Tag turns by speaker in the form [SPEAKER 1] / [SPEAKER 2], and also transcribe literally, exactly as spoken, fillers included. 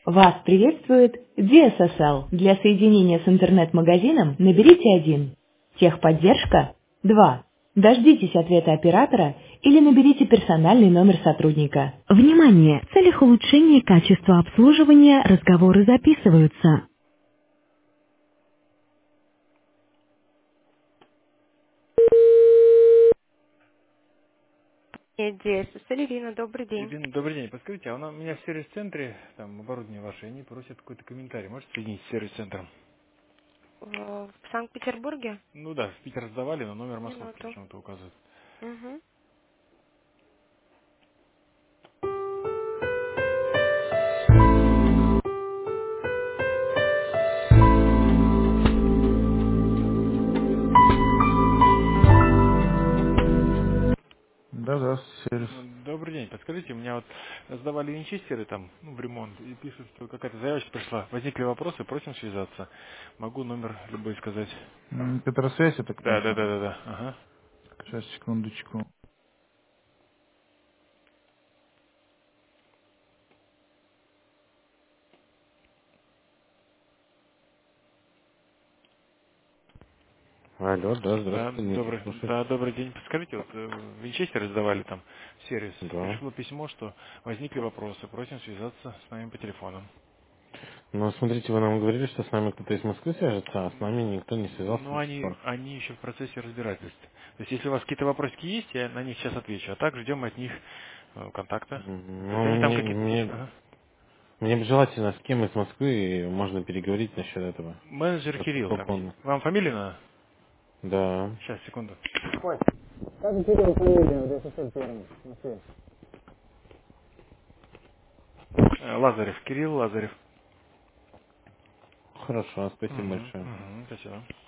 [SPEAKER 1] Вас приветствует ди эс эс эл. Для соединения с интернет-магазином наберите один. Техподдержка два. Дождитесь ответа оператора или наберите персональный номер сотрудника. Внимание! В целях улучшения качества обслуживания разговоры записываются. Идея. Ирина, добрый день.
[SPEAKER 2] Ирина, добрый день. Подскажите, а у нас- у меня в сервис-центре, там, оборудование ваше, они просят какой-то комментарий. Можете соединить с сервис-центром?
[SPEAKER 1] В Санкт-Петербурге?
[SPEAKER 2] Ну да, в Питер сдавали, но номер московский
[SPEAKER 1] Минуту.
[SPEAKER 2] почему-то указывает.
[SPEAKER 1] Мгм. Да, да, сервис.
[SPEAKER 2] Ну, добрый день. Подскажите, у меня вот сдавали винчестеры там, ну, в ремонт, и пишут, что какая-то заявочка пришла. Возникли вопросы, просим связаться. Могу номер любой сказать.
[SPEAKER 1] М, Петросвязь, я так
[SPEAKER 2] Да, да,
[SPEAKER 1] понимаю.
[SPEAKER 2] да, да, да. Ага.
[SPEAKER 1] Сейчас, секундочку. Алло, да,
[SPEAKER 2] Да,
[SPEAKER 1] здравствуйте, Дмитрий,
[SPEAKER 2] добрый,
[SPEAKER 1] слушаю.
[SPEAKER 2] да, добрый день. Подскажите, вот э, винчестеры сдавали там в сервис.
[SPEAKER 1] Да.
[SPEAKER 2] Пришло письмо, что возникли вопросы, просим связаться с нами по телефону.
[SPEAKER 1] Ну, смотрите, вы нам говорили, что с нами кто-то из Москвы свяжется, а с нами никто не связался
[SPEAKER 2] Ну,
[SPEAKER 1] до сих
[SPEAKER 2] они,
[SPEAKER 1] пор.
[SPEAKER 2] они еще в процессе разбирательств. То есть, если у вас какие-то вопросики есть, я на них сейчас отвечу. А так ждем от них э, контакта.
[SPEAKER 1] М,
[SPEAKER 2] То есть,
[SPEAKER 1] Ну,
[SPEAKER 2] они там
[SPEAKER 1] мне,
[SPEAKER 2] какие-то...
[SPEAKER 1] мне,
[SPEAKER 2] Ага.
[SPEAKER 1] мне бы желательно, с кем из Москвы можно переговорить насчет этого.
[SPEAKER 2] Менеджер
[SPEAKER 1] Вот
[SPEAKER 2] Кирилл там есть.
[SPEAKER 1] попонно.
[SPEAKER 2] Вам фамилия надо?
[SPEAKER 1] Да.
[SPEAKER 2] Сейчас, секунду.
[SPEAKER 1] Ой, как Кирилл фамилия, вот это совсем первым, на связь.
[SPEAKER 2] Э, Лазарев. Кирилл Лазарев.
[SPEAKER 1] Хорошо, спасибо
[SPEAKER 2] Угу,
[SPEAKER 1] большое.
[SPEAKER 2] угу, спасибо.